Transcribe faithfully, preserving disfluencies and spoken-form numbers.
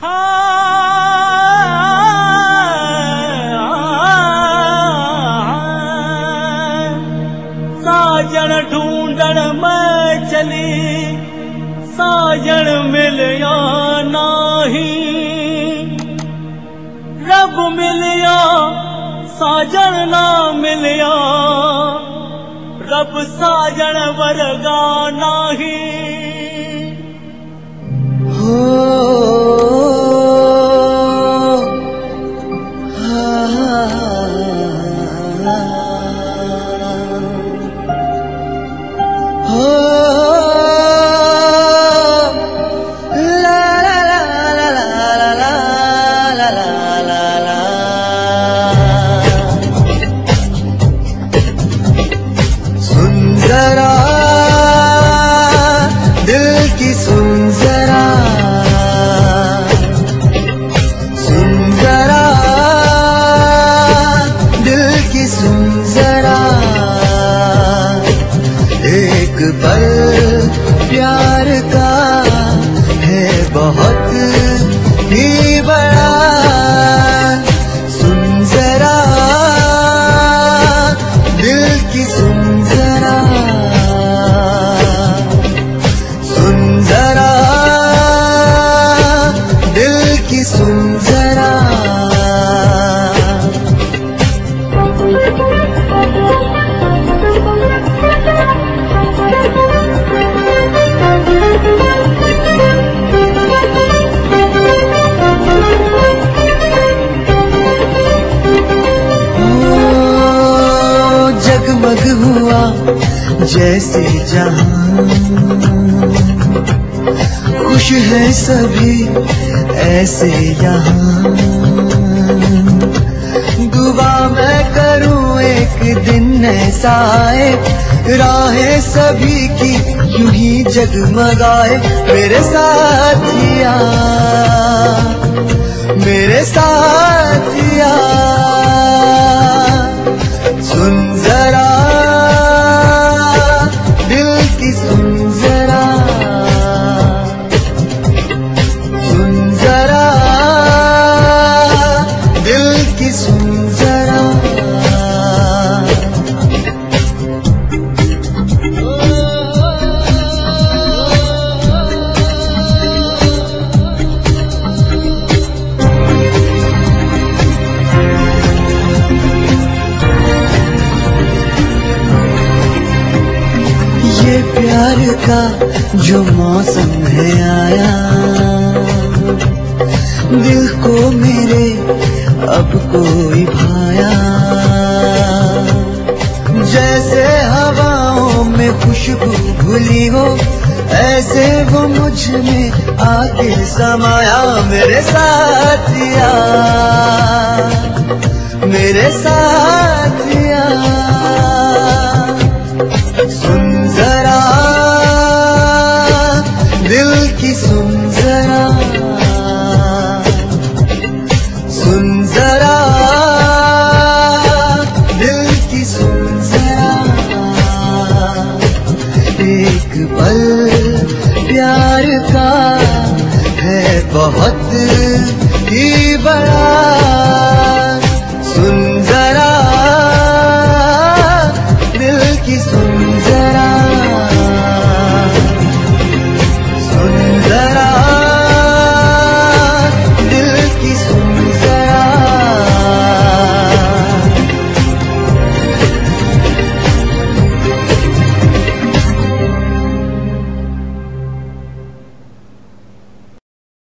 साजन ढूंढण मैं चली, साजन मिलया नाही। रब मिलया साजन ना मिलया, रब साजन वर्गा नाही। हो पल प्यार का है बहुत ही बड़ा, सुन जरा दिल की सुन जरा, सुन जरा दिल की सुन जरा। जगमग हुआ जैसे जहां, खुश है सभी ऐसे यहाँ। दुआ मैं करूं एक दिन ऐसा आए, राहें सभी की यूं ही जगमगाए। मेरे साथिया मेरे साथिया सुन जरा दिल की सुन जरा, सुन जरा दिल की सुन जरा। ये प्यार का जो मौसम है आया, दिल को मेरे अब कोई भाया। जैसे हवाओं में खुशबू घुली हो, ऐसे वो मुझ में आके समाया। मेरे साथिया मेरे साथिया सुन जरा दिल की सुन जरा, सुन जरा दिल की सुन जरा। एक पल प्यार का है बहुत ही बड़ा,